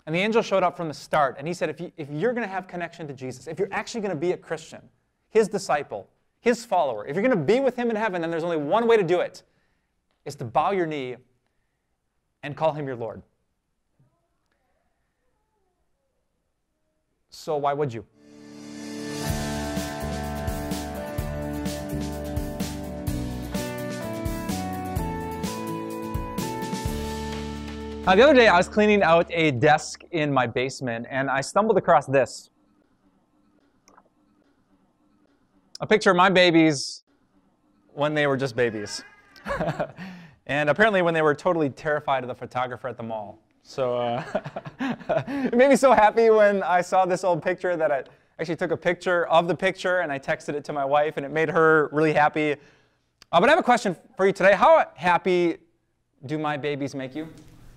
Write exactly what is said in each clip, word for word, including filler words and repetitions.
And the angel showed up from the start, and he said, if, you, if you're going to have connection to Jesus, if you're actually going to be a Christian, his disciple, his follower, if you're going to be with him in heaven, then there's only one way to do it, is to bow your knee and call him your Lord. So why would you? Uh, the other day, I was cleaning out a desk in my basement, and I stumbled across this. A picture of my babies when they were just babies. And apparently when they were totally terrified of the photographer at the mall. So uh, it made me so happy when I saw this old picture that I actually took a picture of the picture and I texted it to my wife, and it made her really happy. Uh, but I have a question for you today. How happy do my babies make you?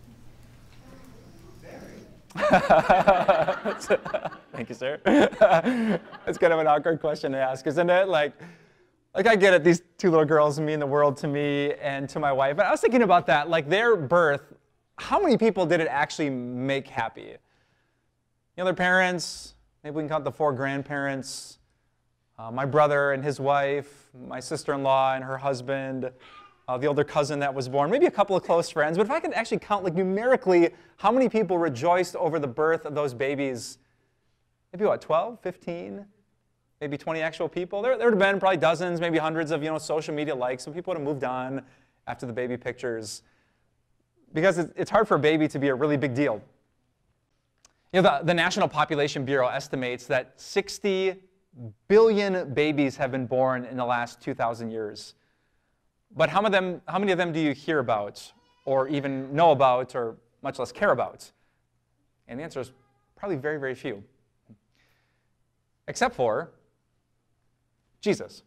Thank you, sir. It's kind of an awkward question to ask, isn't it? Like, like I get it, these two little girls mean the world to me and to my wife. But I was thinking about that, like their birth, how many people did it actually make happy? You know, their parents, maybe we can count the four grandparents, uh, my brother and his wife, my sister-in-law and her husband, Uh, the older cousin that was born, maybe a couple of close friends. But if I could actually count, like numerically, how many people rejoiced over the birth of those babies, maybe what, twelve, fifteen, maybe twenty actual people? There, there would have been probably dozens, maybe hundreds of, you know, social media likes. Some people would have moved on after the baby pictures. Because it's, it's hard for a baby to be a really big deal. You know, the, the National Population Bureau estimates that sixty billion babies have been born in the last two thousand years. But how many, of them, how many of them do you hear about, or even know about, or much less care about? And the answer is probably very, very few. Except for Jesus.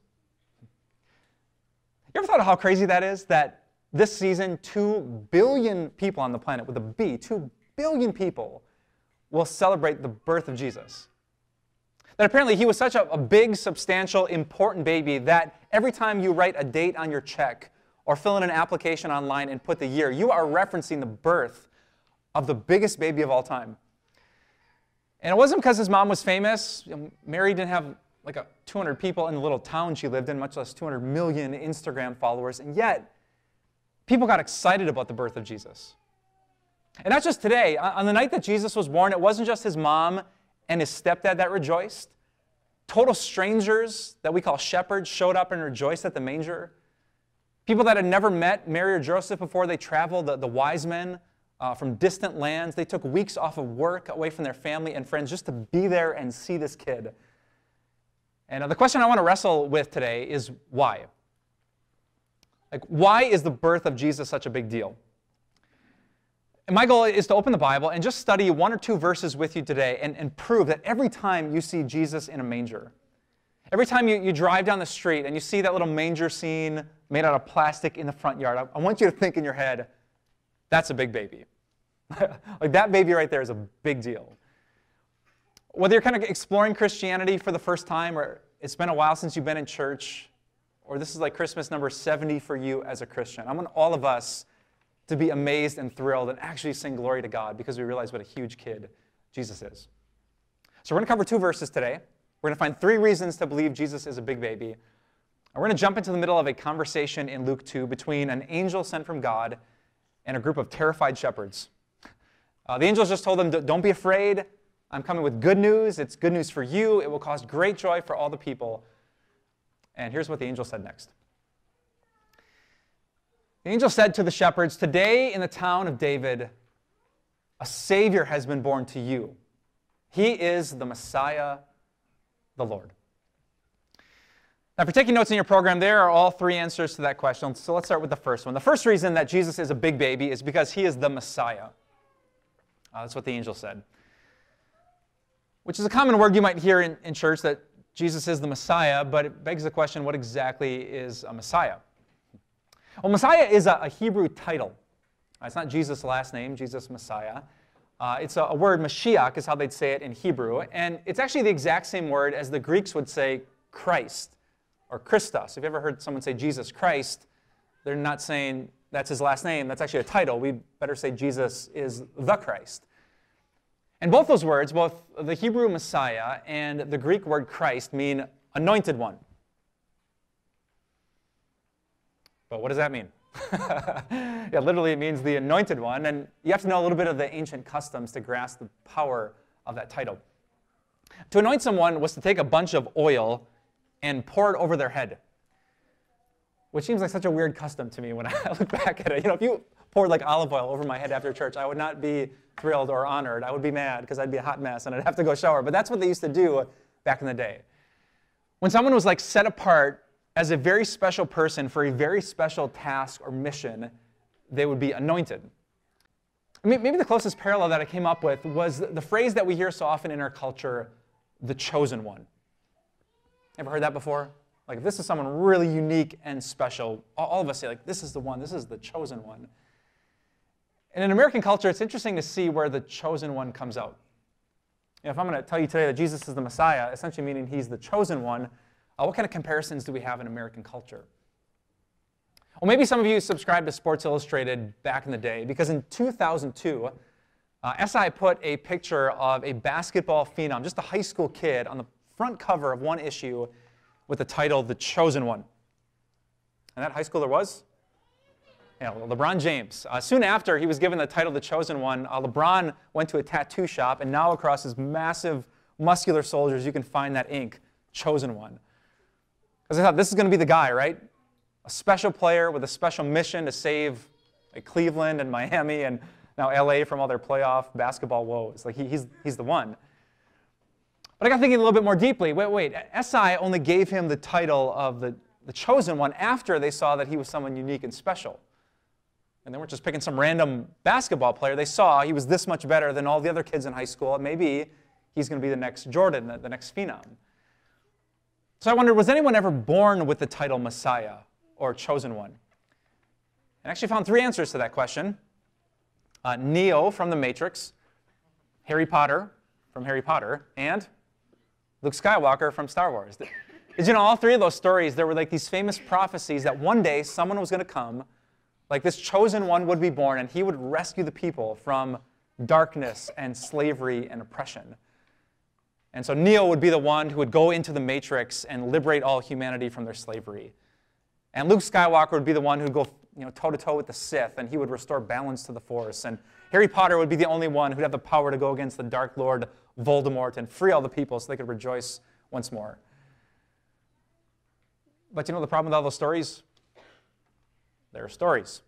You ever thought of how crazy that is? That this season, two billion people on the planet, with a B, two billion people, will celebrate the birth of Jesus. That apparently he was such a, a big, substantial, important baby that every time you write a date on your check or fill in an application online and put the year, you are referencing the birth of the biggest baby of all time. And it wasn't because his mom was famous. You know, Mary didn't have like a two hundred people in the little town she lived in, much less two hundred million Instagram followers. And yet, people got excited about the birth of Jesus. And not just today. On the night that Jesus was born, it wasn't just his mom and his stepdad that rejoiced. Total strangers that we call shepherds showed up and rejoiced at the manger. People that had never met Mary or Joseph before, they traveled, the, the wise men uh, from distant lands. They took weeks off of work away from their family and friends just to be there and see this kid. And uh, the question I want to wrestle with today is why? Like, why is the birth of Jesus such a big deal? And my goal is to open the Bible and just study one or two verses with you today and, and prove that every time you see Jesus in a manger, every time you, you drive down the street and you see that little manger scene made out of plastic in the front yard, I, I want you to think in your head, that's a big baby. Like that baby right there is a big deal. Whether you're kind of exploring Christianity for the first time, or it's been a while since you've been in church, or this is like Christmas number seventy for you as a Christian, I want all of us to be amazed and thrilled and actually sing glory to God because we realize what a huge kid Jesus is. So we're going to cover two verses today. We're going to find three reasons to believe Jesus is a big baby. And we're going to jump into the middle of a conversation in Luke two between an angel sent from God and a group of terrified shepherds. Uh, the angels just told them, don't be afraid. I'm coming with good news. It's good news for you. It will cause great joy for all the people. And here's what the angel said next. The angel said to the shepherds, today in the town of David, a Savior has been born to you. He is the Messiah, the Lord. Now, if you're taking notes in your program, there are all three answers to that question. So let's start with the first one. The first reason that Jesus is a big baby is because he is the Messiah. Uh, that's what the angel said. Which is a common word you might hear in, in church, that Jesus is the Messiah, but it begs the question, what exactly is a Messiah? Well, Messiah is a, a Hebrew title. Uh, it's not Jesus' last name, Jesus Messiah. Uh, it's a, a word, Mashiach is how they'd say it in Hebrew, and it's actually the exact same word as the Greeks would say Christ, or Christos. If you ever heard someone say Jesus Christ, they're not saying that's his last name, that's actually a title. We better say Jesus is the Christ. And both those words, both the Hebrew Messiah and the Greek word Christ, mean anointed one. But what does that mean? Yeah, literally it means the anointed one, and you have to know a little bit of the ancient customs to grasp the power of that title. To anoint someone was to take a bunch of oil and pour it over their head, which seems like such a weird custom to me when I look back at it. You know, if you poured like olive oil over my head after church, I would not be thrilled or honored. I would be mad because I'd be a hot mess and I'd have to go shower. But that's what they used to do back in the day. When someone was like set apart as a very special person for a very special task or mission, they would be anointed. Maybe the closest parallel that I came up with was the phrase that we hear so often in our culture, the chosen one. Ever heard that before? Like, if this is someone really unique and special, all of us say, like, this is the one, this is the chosen one. And in American culture, it's interesting to see where the chosen one comes out. You know, if I'm going to tell you today that Jesus is the Messiah, essentially meaning he's the chosen one, uh, what kind of comparisons do we have in American culture? Well, maybe some of you subscribed to Sports Illustrated back in the day, because in two thousand two, uh, S I put a picture of a basketball phenom, just a high school kid, on the front cover of one issue with the title, The Chosen One. And that high schooler was? Yeah, well, LeBron James. Uh, soon after he was given the title, The Chosen One, uh, LeBron went to a tattoo shop, and now across his massive, muscular shoulders, you can find that ink, Chosen One. Because I thought, this is going to be the guy, right? A special player with a special mission to save like, Cleveland and Miami and now L A from all their playoff basketball woes. Like he, he's, he's the one. But I got thinking a little bit more deeply. Wait, wait. S I only gave him the title of the, the chosen one after they saw that he was someone unique and special. And they weren't just picking some random basketball player. They saw he was this much better than all the other kids in high school. Maybe he's going to be the next Jordan, the, the next phenom. So I wondered, was anyone ever born with the title Messiah or chosen one? And I actually found three answers to that question. Uh, Neo from The Matrix, Harry Potter from Harry Potter, and Luke Skywalker from Star Wars. Did you know all three of those stories, there were like these famous prophecies that one day someone was going to come, like this chosen one would be born, and he would rescue the people from darkness and slavery and oppression. And so Neo would be the one who would go into the Matrix and liberate all humanity from their slavery. And Luke Skywalker would be the one who would go you know, toe-to-toe with the Sith, and he would restore balance to the Force. And Harry Potter would be the only one who'd have the power to go against the Dark Lord Voldemort and free all the people so they could rejoice once more. But you know the problem with all those stories? They're stories.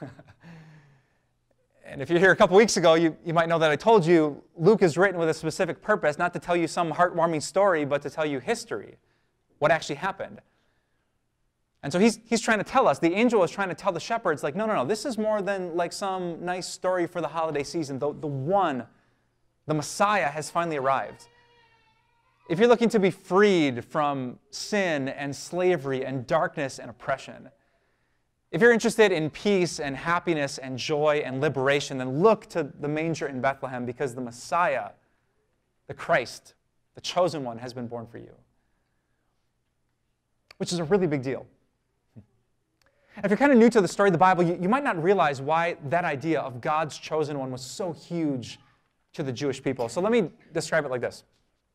And if you're here a couple weeks ago, you, you might know that I told you Luke is written with a specific purpose, not to tell you some heartwarming story, but to tell you history, what actually happened. And so he's, he's trying to tell us, the angel is trying to tell the shepherds, like, no, no, no, this is more than like some nice story for the holiday season. The, the one, the Messiah has finally arrived. If you're looking to be freed from sin and slavery and darkness and oppression, if you're interested in peace and happiness and joy and liberation, then look to the manger in Bethlehem, because the Messiah, the Christ, the chosen one, has been born for you. Which is a really big deal. If you're kind of new to the story of the Bible, you, you might not realize why that idea of God's chosen one was so huge to the Jewish people. So let me describe it like this.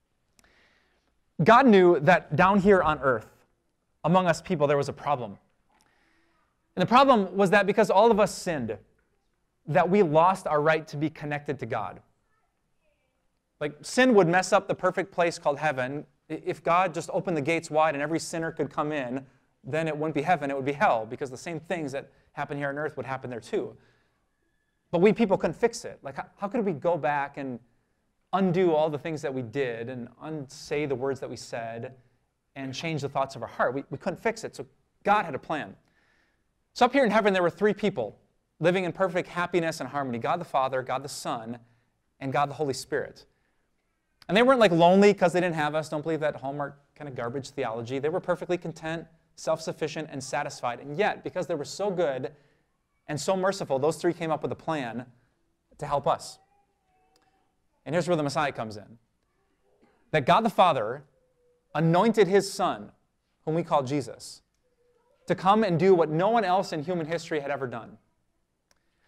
God knew that down here on earth, among us people, there was a problem. And the problem was that because all of us sinned, that we lost our right to be connected to God. Like, sin would mess up the perfect place called heaven. If God just opened the gates wide and every sinner could come in, then it wouldn't be heaven, it would be hell, because the same things that happen here on earth would happen there too. But we people couldn't fix it. Like, how, how could we go back and undo all the things that we did and unsay the words that we said and change the thoughts of our heart? We, we couldn't fix it, so God had a plan. So up here in heaven, there were three people living in perfect happiness and harmony: God the Father, God the Son, and God the Holy Spirit. And they weren't like lonely because they didn't have us. Don't believe that Hallmark kind of garbage theology. They were perfectly content, self-sufficient, and satisfied. And yet, because they were so good and so merciful, those three came up with a plan to help us. And here's where the Messiah comes in. That God the Father anointed his Son, whom we call Jesus, to come and do what no one else in human history had ever done.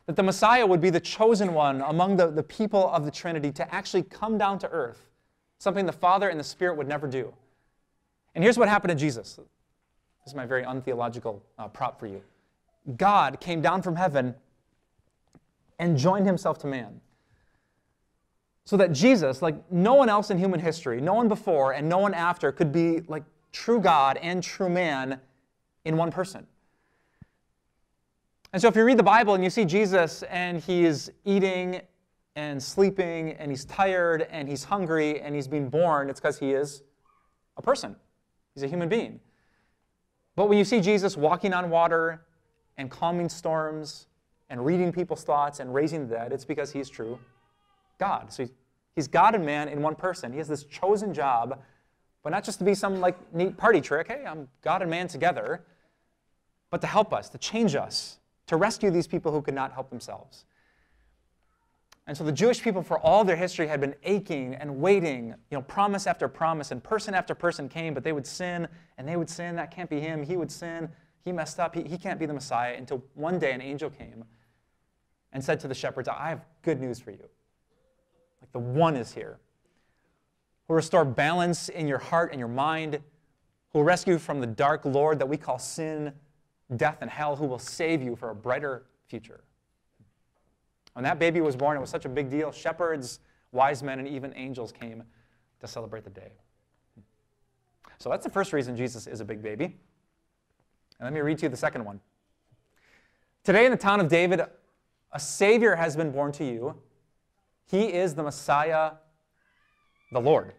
that the Messiah would be the chosen one among the, the people of the Trinity to actually come down to earth, something the Father and the Spirit would never do. And here's what happened to Jesus. This is my very untheological uh, prop for you. God came down from heaven and joined himself to man. So that Jesus, like no one else in human history, no one before and no one after, could be like true God and true man in one person. And so if you read the Bible and you see Jesus and he's eating and sleeping and he's tired and he's hungry and he's being born, it's because he is a person. He's a human being. But when you see Jesus walking on water and calming storms and reading people's thoughts and raising the dead, it's because he's true God. So he's God and man in one person. He has this chosen job, but not just to be some like neat party trick, hey, I'm God and man together, but to help us, to change us, to rescue these people who could not help themselves. And so the Jewish people for all their history had been aching and waiting, you know, promise after promise, and person after person came, but they would sin, and they would sin, that can't be him, he would sin, he messed up, he, he can't be the Messiah, until one day an angel came and said to the shepherds, I have good news for you. Like the one is here, who will restore balance in your heart and your mind, who will rescue you from the dark Lord that we call sin, death, and hell, who will save you for a brighter future. When that baby was born, it was such a big deal. Shepherds, wise men, and even angels came to celebrate the day. So that's the first reason Jesus is a big baby. And let me read to you the second one. Today in the town of David, a Savior has been born to you. He is the Messiah, the Lord.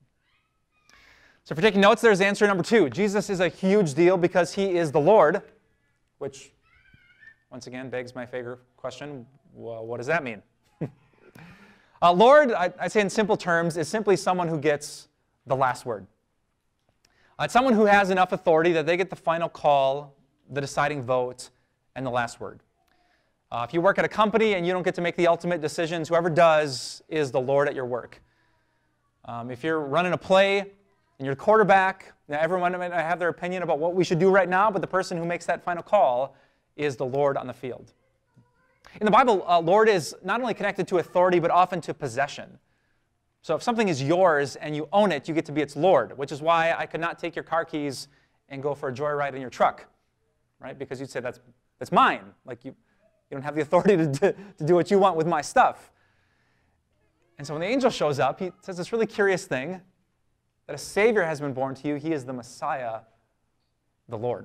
So if you're taking notes, there's answer number two. Jesus is a huge deal because he is the Lord, which, once again, begs my favorite question. Well, what does that mean? uh, Lord, I, I say in simple terms, is simply someone who gets the last word. Uh, it's someone who has enough authority that they get the final call, the deciding vote, and the last word. Uh, if you work at a company and you don't get to make the ultimate decisions, whoever does is the Lord at your work. Um, if you're running a play and you're the quarterback, now everyone might have their opinion about what we should do right now, but the person who makes that final call is the Lord on the field. In the Bible, uh, Lord is not only connected to authority, but often to possession. So if something is yours and you own it, you get to be its Lord, which is why I could not take your car keys and go for a joyride in your truck, right? Because you'd say, that's, that's mine. Like you, you don't have the authority to, to, to do what you want with my stuff. And so when the angel shows up, he says this really curious thing, that a Savior has been born to you. He is the Messiah, the Lord.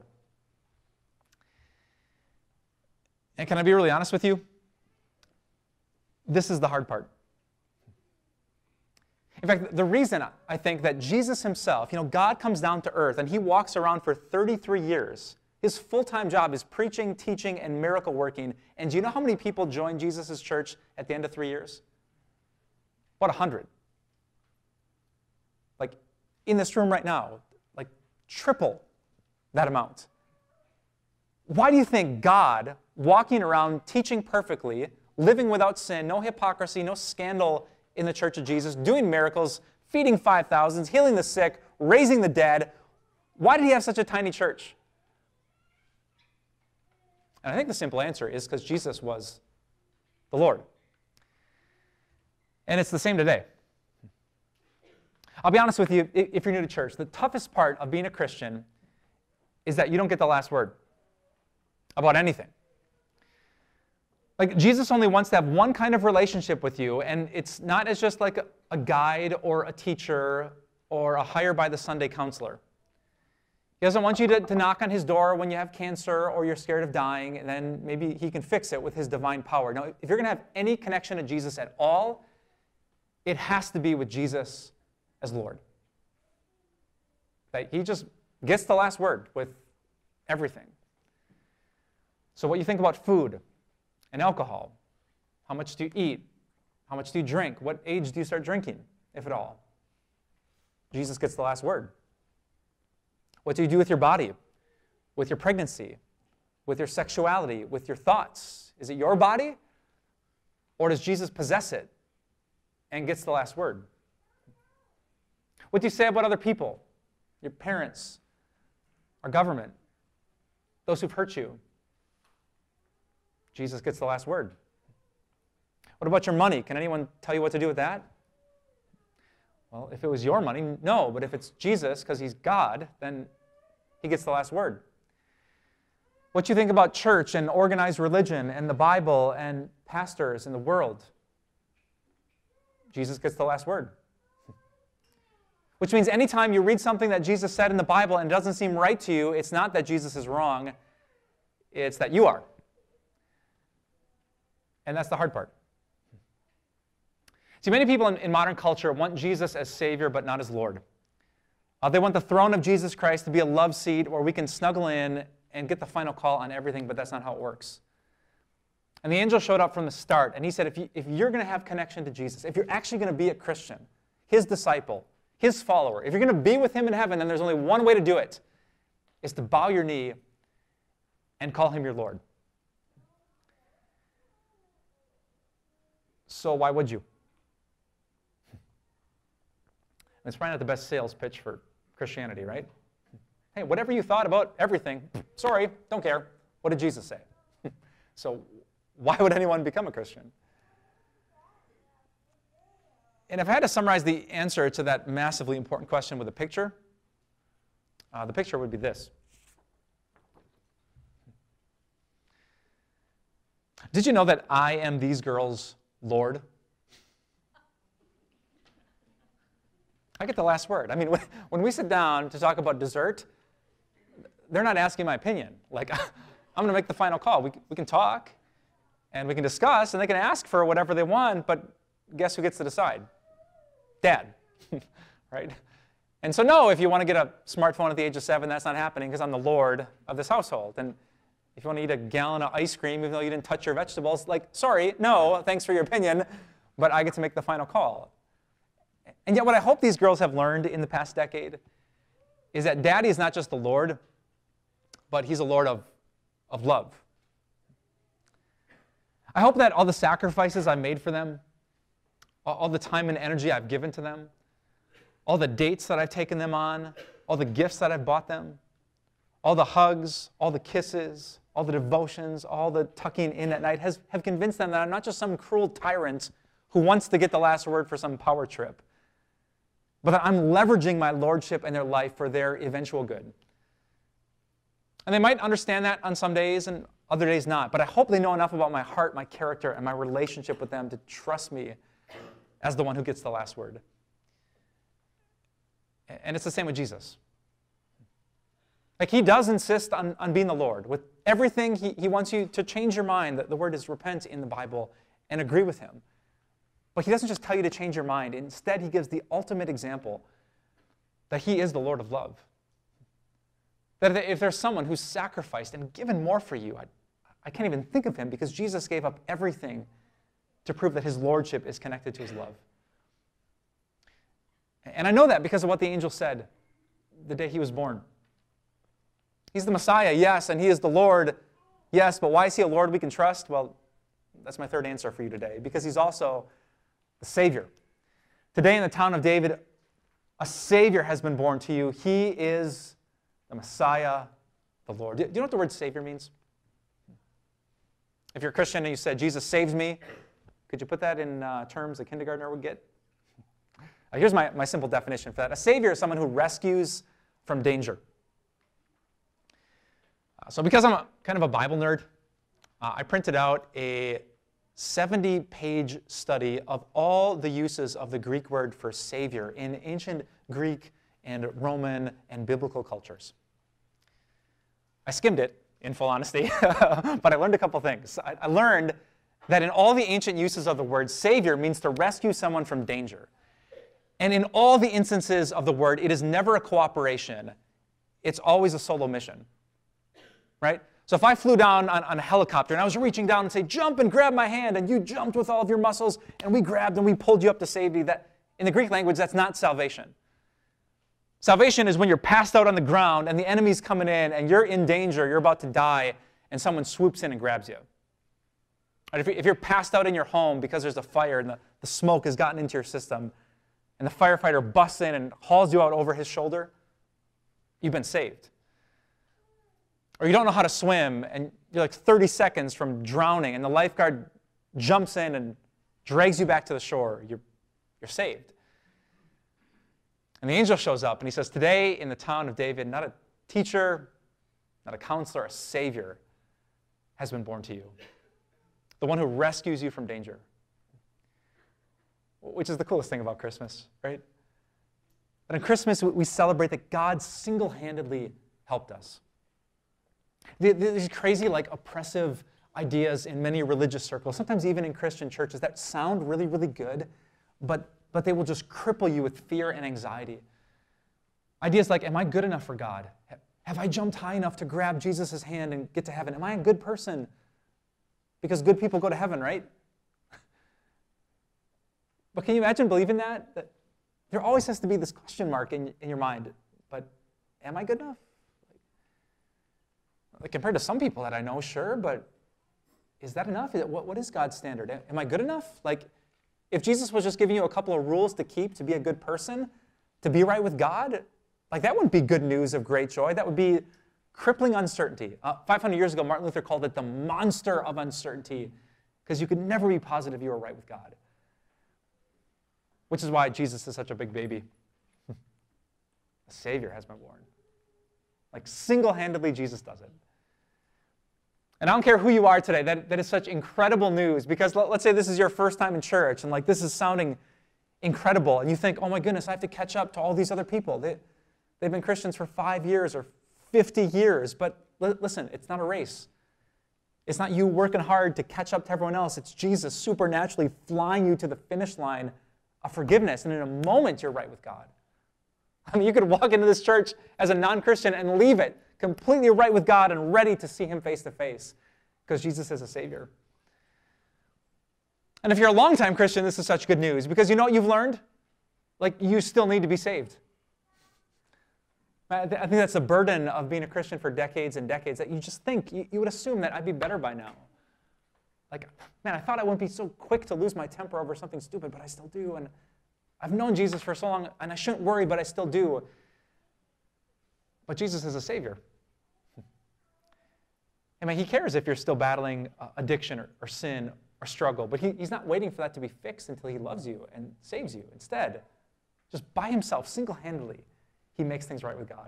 And can I be really honest with you? This is the hard part. In fact, the reason I think that Jesus himself, you know, God comes down to earth and he walks around for thirty-three years. His full-time job is preaching, teaching, and miracle working. And do you know how many people joined Jesus' church at the end of three years? About a hundred. Like in this room right now, like triple that amount. Why do you think God, walking around, teaching perfectly, living without sin, no hypocrisy, no scandal in the church of Jesus, doing miracles, feeding five thousands, healing the sick, raising the dead, why did he have such a tiny church? And I think the simple answer is because Jesus was the Lord. And it's the same today. I'll be honest with you, if you're new to church, the toughest part of being a Christian is that you don't get the last word about anything. Like, Jesus only wants to have one kind of relationship with you, and it's not as just like a, a guide or a teacher or a hire by the Sunday counselor. He doesn't want you to, to knock on his door when you have cancer or you're scared of dying, and then maybe he can fix it with his divine power. No, if you're going to have any connection to Jesus at all, it has to be with Jesus as Lord. That he just gets the last word with everything. So what you think about food and alcohol, how much do you eat, how much do you drink, what age do you start drinking, if at all? Jesus gets the last word. What do you do with your body, with your pregnancy, with your sexuality, with your thoughts? Is it your body, or does Jesus possess it and gets the last word? What do you say about other people, your parents, our government, those who've hurt you? Jesus gets the last word. What about your money? Can anyone tell you what to do with that? Well, if it was your money, no. But if it's Jesus, because he's God, then he gets the last word. What you think about church and organized religion and the Bible and pastors and the world? Jesus gets the last word. Which means anytime you read something that Jesus said in the Bible and it doesn't seem right to you, it's not that Jesus is wrong, it's that you are. And that's the hard part. See, many people in, in modern culture want Jesus as Savior, but not as Lord. Uh, they want the throne of Jesus Christ to be a love seat where we can snuggle in and get the final call on everything, but that's not how it works. And the angel showed up from the start, and he said, if, you, if you're going to have connection to Jesus, if you're actually going to be a Christian, his disciple, his follower, if you're going to be with him in heaven, then there's only one way to do it, is to bow your knee and call him your Lord. So why would you? It's probably not the best sales pitch for Christianity, right? Hey, whatever you thought about everything, sorry, don't care. What did Jesus say? So why would anyone become a Christian? And if I had to summarize the answer to that massively important question with a picture, uh, the picture would be this. Did you know that I am these girls' Lord? I get the last word. I mean, when we sit down to talk about dessert, they're not asking my opinion. Like, I'm going to make the final call. We, we can talk, and we can discuss, and they can ask for whatever they want, but guess who gets to decide? Dad, right? And so no, if you want to get a smartphone at the age of seven, that's not happening because I'm the Lord of this household. And if you want to eat a gallon of ice cream, even though you didn't touch your vegetables, like, sorry, no, thanks for your opinion, but I get to make the final call. And yet what I hope these girls have learned in the past decade is that Daddy is not just the Lord, but he's a Lord of, of love. I hope that all the sacrifices I've made for them, all the time and energy I've given to them, all the dates that I've taken them on, all the gifts that I've bought them, all the hugs, all the kisses, all the devotions, all the tucking in at night has, have convinced them that I'm not just some cruel tyrant who wants to get the last word for some power trip, but that I'm leveraging my lordship in their life for their eventual good. And they might understand that on some days and other days not, but I hope they know enough about my heart, my character, and my relationship with them to trust me as the one who gets the last word. And it's the same with Jesus. Like, he does insist on, on being the Lord. With everything, he, he wants you to change your mind. The, the word is repent in the Bible and agree with him. But he doesn't just tell you to change your mind. Instead, he gives the ultimate example that he is the Lord of love. That if there's someone who's sacrificed and given more for you, I, I can't even think of him because Jesus gave up everything to prove that his lordship is connected to his love. And I know that because of what the angel said the day he was born. He's the Messiah, yes, and he is the Lord, yes, but why is he a Lord we can trust? Well, that's my third answer for you today, because he's also the Savior. Today in the town of David, a Savior has been born to you. He is the Messiah, the Lord. Do you know what the word Savior means? If you're a Christian and you said, Jesus saves me, could you put that in uh, terms a kindergartner would get? Uh, here's my, my simple definition for that. A Savior is someone who rescues from danger. Uh, so because I'm a, kind of a Bible nerd, uh, I printed out a seventy page study of all the uses of the Greek word for Savior in ancient Greek and Roman and biblical cultures. I skimmed it, in full honesty, but I learned a couple things. I, I learned that in all the ancient uses of the word, Savior means to rescue someone from danger. And in all the instances of the word, it is never a cooperation. It's always a solo mission, right? So if I flew down on, on a helicopter and I was reaching down and say, jump and grab my hand, and you jumped with all of your muscles, and we grabbed and we pulled you up to save you, that, in the Greek language, that's not salvation. Salvation is when you're passed out on the ground and the enemy's coming in and you're in danger, you're about to die, and someone swoops in and grabs you. Right? If you're passed out in your home because there's a fire and the, the smoke has gotten into your system, and the firefighter busts in and hauls you out over his shoulder, you've been saved. Or you don't know how to swim and you're like thirty seconds from drowning, and the lifeguard jumps in and drags you back to the shore. You're, you're saved. And the angel shows up, and he says, today in the town of David, not a teacher, not a counselor, a Savior has been born to you. The one who rescues you from danger. Which is the coolest thing about Christmas, right? But in Christmas, we celebrate that God single-handedly helped us. These crazy, like, oppressive ideas in many religious circles, sometimes even in Christian churches, that sound really, really good, but, but they will just cripple you with fear and anxiety. Ideas like, am I good enough for God? Have I jumped high enough to grab Jesus' hand and get to heaven? Am I a good person? Because good people go to heaven, right? But can you imagine believing that? That there always has to be this question mark in, in your mind. But am I good enough? Like, compared to some people that I know, sure, but is that enough? What, what is God's standard? Am I good enough? Like, if Jesus was just giving you a couple of rules to keep to be a good person, to be right with God, like that wouldn't be good news of great joy. That would be crippling uncertainty. Uh, five hundred years ago, Martin Luther called it the monster of uncertainty, because you could never be positive you were right with God. Which is why Jesus is such a big baby. A Savior has been born. Like, single-handedly, Jesus does it. And I don't care who you are today, that, that is such incredible news, because let, let's say this is your first time in church, and like this is sounding incredible, and you think, oh my goodness, I have to catch up to all these other people. They, they've been Christians for five years or fifty years, but li- listen, it's not a race. It's not you working hard to catch up to everyone else. It's Jesus supernaturally flying you to the finish line of forgiveness, and in a moment, you're right with God. I mean, you could walk into this church as a non-Christian and leave it completely right with God and ready to see Him face to face, because Jesus is a Savior. And if you're a longtime Christian, this is such good news, because you know what you've learned? Like, you still need to be saved. I, th- I think that's the burden of being a Christian for decades and decades, that you just think, you, you would assume that I'd be better by now. Like, man, I thought I wouldn't be so quick to lose my temper over something stupid, but I still do. And I've known Jesus for so long, and I shouldn't worry, but I still do. But Jesus is a Savior. I mean, He cares if you're still battling uh, addiction or, or sin or struggle, but he, He's not waiting for that to be fixed until He loves you and saves you. Instead, just by Himself, single-handedly, He makes things right with God.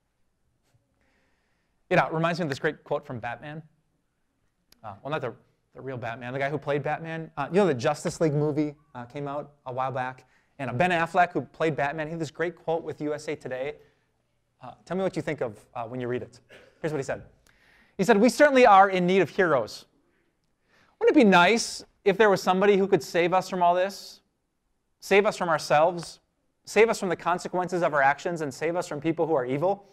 You know, it reminds me of this great quote from Batman. Uh, well, not the The real Batman, the guy who played Batman. Uh, you know, the Justice League movie uh, came out a while back. And uh, Ben Affleck, who played Batman, he had this great quote with U S A Today. Uh, tell me what you think of uh, when you read it. Here's what he said. He said, "We certainly are in need of heroes. Wouldn't it be nice if there was somebody who could save us from all this? Save us from ourselves? Save us from the consequences of our actions? And save us from people who are evil?"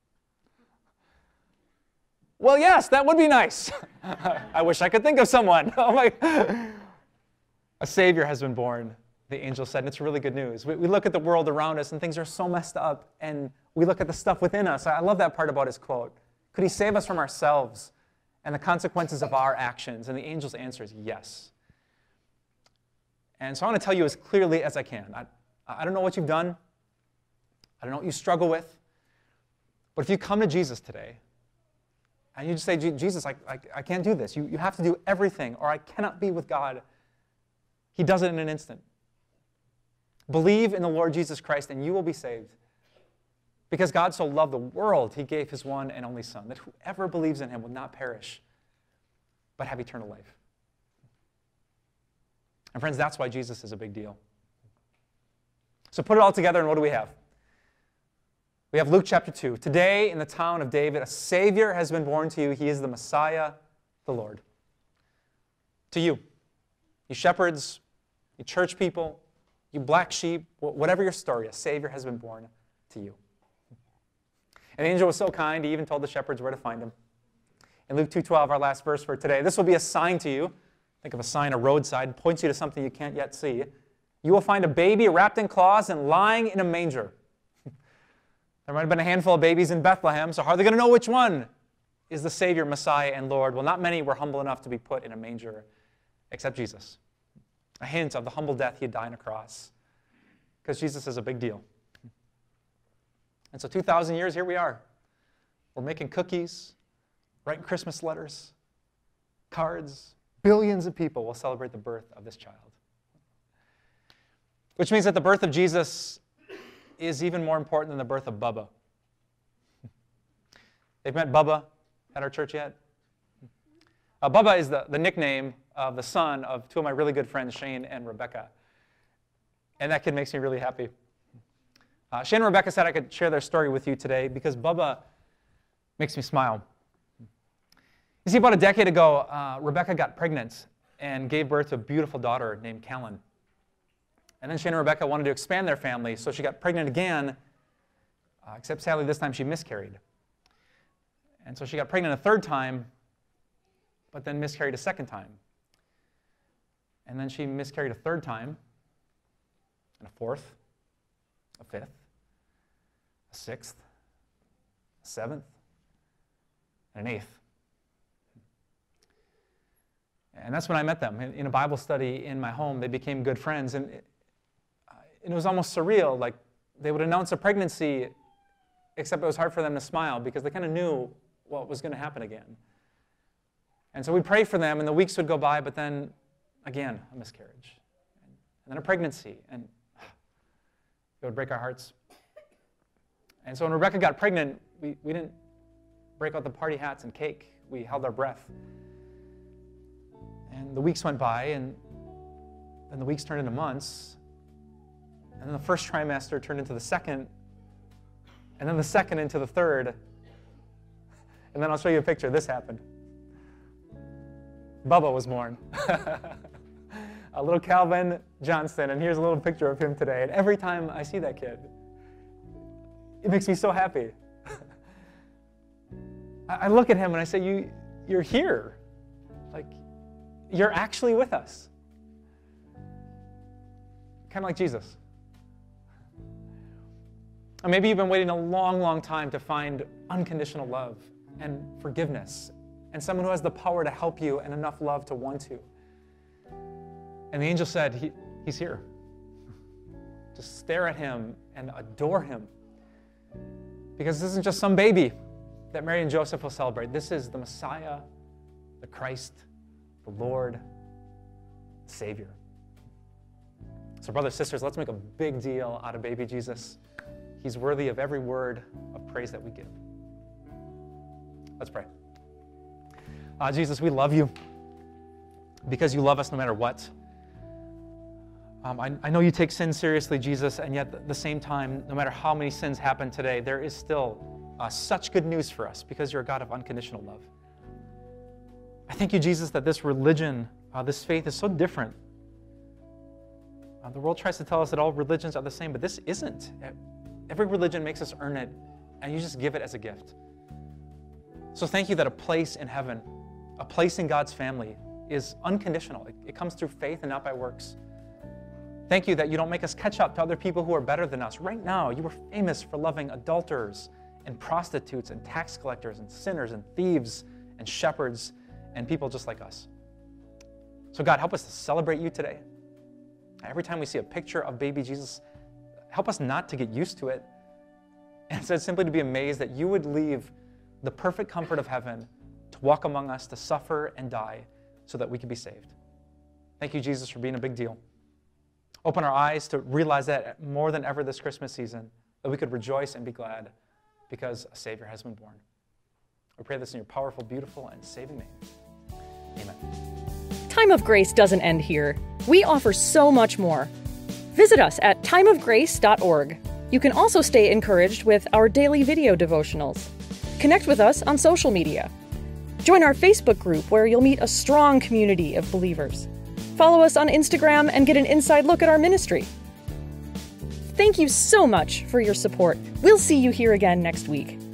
Well, yes, that would be nice. I wish I could think of someone. Oh my! A Savior has been born, the angel said, and it's really good news. We, we look at the world around us, and things are so messed up, and we look at the stuff within us. I love that part about his quote. Could He save us from ourselves and the consequences of our actions? And the angel's answer is yes. And so I want to tell you as clearly as I can. I, I don't know what you've done. I don't know what you struggle with. But if you come to Jesus today, and you just say, Jesus, I, I, I can't do this. You, you have to do everything, or I cannot be with God. He does it in an instant. Believe in the Lord Jesus Christ, and you will be saved. Because God so loved the world, He gave His one and only Son, that whoever believes in Him will not perish, but have eternal life. And friends, that's why Jesus is a big deal. So put it all together, and what do we have? We have Luke chapter two. Today, in the town of David, a Savior has been born to you. He is the Messiah, the Lord. To you, you shepherds, you church people, you black sheep, whatever your story, a Savior has been born to you. And the angel was so kind, he even told the shepherds where to find Him. In Luke two twelve, our last verse for today, this will be a sign to you. Think of a sign, a roadside, points you to something you can't yet see. You will find a baby wrapped in cloths and lying in a manger. There might have been a handful of babies in Bethlehem, so how are they going to know which one is the Savior, Messiah, and Lord? Well, not many were humble enough to be put in a manger except Jesus. A hint of the humble death He'd die on a cross, because Jesus is a big deal. And so two thousand years, here we are. We're making cookies, writing Christmas letters, cards, billions of people will celebrate the birth of this child. Which means that the birth of Jesus is even more important than the birth of Bubba. They've met Bubba at our church yet? Uh, Bubba is the, the nickname of the son of two of my really good friends, Shane and Rebecca. And that kid makes me really happy. Uh, Shane and Rebecca said I could share their story with you today because Bubba makes me smile. You see, about a decade ago, uh, Rebecca got pregnant and gave birth to a beautiful daughter named Callan. And then Shane and Rebecca wanted to expand their family, so she got pregnant again, uh, except sadly this time she miscarried. And so she got pregnant a third time, but then miscarried a second time. And then she miscarried a third time, and a fourth, a fifth, a sixth, a seventh, and an eighth. And that's when I met them. In a Bible study in my home, they became good friends. And it, it was almost surreal. Like, they would announce a pregnancy, except it was hard for them to smile because they kind of knew what was going to happen again. And so we'd pray for them, and the weeks would go by, but then, again, a miscarriage. And then a pregnancy, and it would break our hearts. And so when Rebecca got pregnant, we, we didn't break out the party hats and cake. We held our breath. And the weeks went by, and then the weeks turned into months. And then the first trimester turned into the second, and then the second into the third. And then I'll show you a picture. This happened. Bubba was born. A little Calvin Johnston, and here's a little picture of him today. And every time I see that kid, it makes me so happy. I look at him and I say, you, you're here. Like, you're actually with us. Kind of like Jesus. Or maybe you've been waiting a long, long time to find unconditional love and forgiveness and someone who has the power to help you and enough love to want to. And the angel said, he, he's here. Just stare at him and adore him. Because this isn't just some baby that Mary and Joseph will celebrate. This is the Messiah, the Christ, the Lord, the Savior. So brothers, sisters, let's make a big deal out of baby Jesus. He's worthy of every word of praise that we give. Let's pray. Uh, Jesus, we love you because you love us no matter what. Um, I, I know you take sin seriously, Jesus, and yet at the same time, no matter how many sins happen today, there is still uh, such good news for us because you're a God of unconditional love. I thank you, Jesus, that this religion, uh, this faith is so different. Uh, the world tries to tell us that all religions are the same, but this isn't. Every religion makes us earn it, and you just give it as a gift. So thank you that a place in heaven, a place in God's family, is unconditional. It, it comes through faith and not by works. Thank you that you don't make us catch up to other people who are better than us. Right now, you were famous for loving adulterers and prostitutes and tax collectors and sinners and thieves and shepherds and people just like us. So God, help us to celebrate you today. Every time we see a picture of baby Jesus, help us not to get used to it, and instead simply to be amazed that you would leave the perfect comfort of heaven to walk among us, to suffer and die so that we could be saved. Thank you, Jesus, for being a big deal. Open our eyes to realize that more than ever this Christmas season, that we could rejoice and be glad because a Savior has been born. We pray this in your powerful, beautiful, and saving name. Amen. Time of Grace doesn't end here. We offer so much more. Visit us at time of grace dot org. You can also stay encouraged with our daily video devotionals. Connect with us on social media. Join our Facebook group where you'll meet a strong community of believers. Follow us on Instagram and get an inside look at our ministry. Thank you so much for your support. We'll see you here again next week.